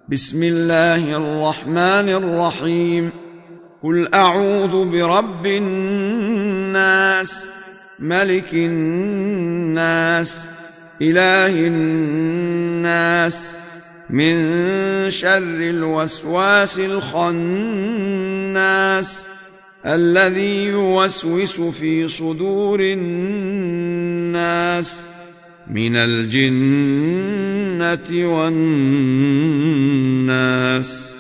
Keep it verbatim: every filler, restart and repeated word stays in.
بسم الله الرحمن الرحيم. قل أعوذ برب الناس، ملك الناس، إله الناس، من شر الوسواس الخناس الذي يوسوس في صدور الناس من الجنة والناس.